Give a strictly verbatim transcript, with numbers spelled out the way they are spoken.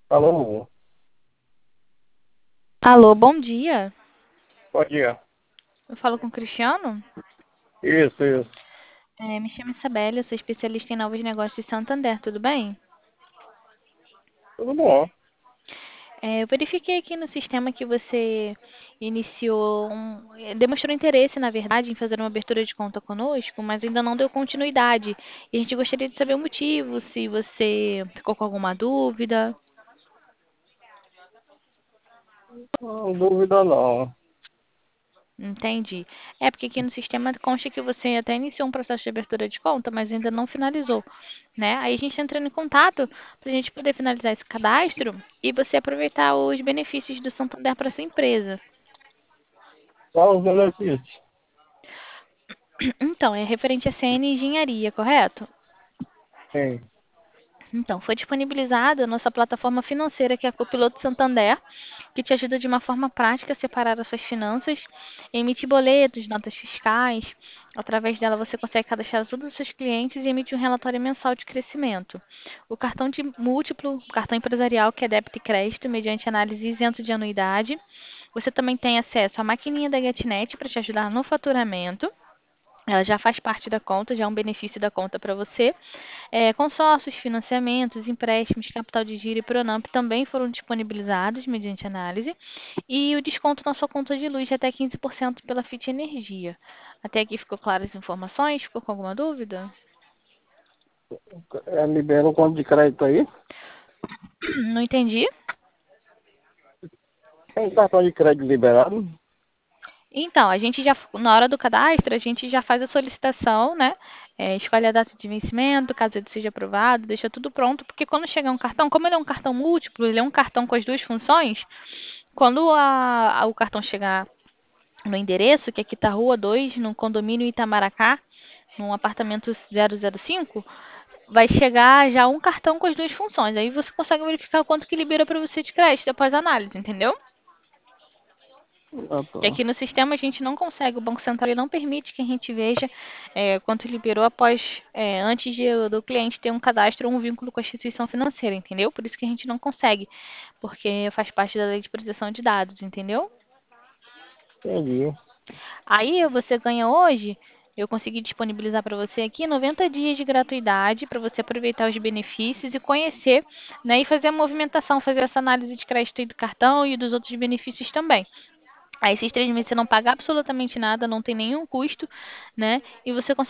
Alô, Alô, bom dia. bom dia. Eu falo com o Cristiano. Isso, isso. É, me chamo Isabela, eu sou especialista em novos negócios de Santander, tudo bem? Tudo bom. É, eu verifiquei aqui no sistema que você iniciou, um, eh, demonstrou interesse, na verdade, em fazer uma abertura de conta conosco, mas ainda não deu continuidade. E a gente gostaria de saber o motivo, se você ficou com alguma dúvida. Não dúvida não. Entendi. É porque aqui no sistema consta que você até iniciou um processo de abertura de conta, mas ainda não finalizou, né? Aí a gente está entrando em contato para a gente poder finalizar esse cadastro e você aproveitar os benefícios do Santander para sua empresa. Qual os benefícios? Então, é referente à C N Engenharia, correto? Sim. Então, foi disponibilizada a nossa plataforma financeira, que é a Copiloto Santander, que te ajuda de uma forma prática a separar as suas finanças, emitir boletos, notas fiscais. Através dela, você consegue cadastrar todos os seus clientes e emitir um relatório mensal de crescimento. O cartão de múltiplo, o cartão empresarial, que é débito e crédito, mediante análise isento de anuidade. Você também tem acesso à maquininha da GetNet para te ajudar no faturamento. Ela já faz parte da conta, já é um benefício da conta para você. É, consórcios, financiamentos, empréstimos, capital de giro e Pronamp também foram disponibilizados mediante análise. E o desconto na sua conta de luz de até quinze por cento pela Fit Energia. Até aqui ficou claras as informações? Ficou com alguma dúvida? É, libera o conto de crédito aí? Não entendi. Tem cartão de crédito liberado? Então, a gente já, na hora do cadastro, a gente já faz a solicitação, né? É, escolhe a data de vencimento, caso ele seja aprovado, deixa tudo pronto, porque quando chegar um cartão, como ele é um cartão múltiplo, ele é um cartão com as duas funções, quando a- a- o cartão chegar no endereço, que aqui está Rua dois, no condomínio Itamaracá, num apartamento zero zero cinco, vai chegar já um cartão com as duas funções. Aí você consegue verificar o quanto que libera para você de crédito após a análise, entendeu? Ah, Que tá. aqui no sistema a gente não consegue, o Banco Central ele não permite que a gente veja é, quanto liberou após, é, antes de- do cliente ter um cadastro ou um vínculo com a instituição financeira, entendeu? Por isso que a gente não consegue, porque faz parte da lei de proteção de dados, entendeu? Entendi. Aí você ganha hoje, eu consegui disponibilizar para você aqui noventa dias de gratuidade para você aproveitar os benefícios e conhecer, né, e fazer a movimentação, fazer essa análise de crédito aí do cartão e dos outros benefícios também. Aí esses três meses você não paga absolutamente nada, não tem nenhum custo, né? E você consegue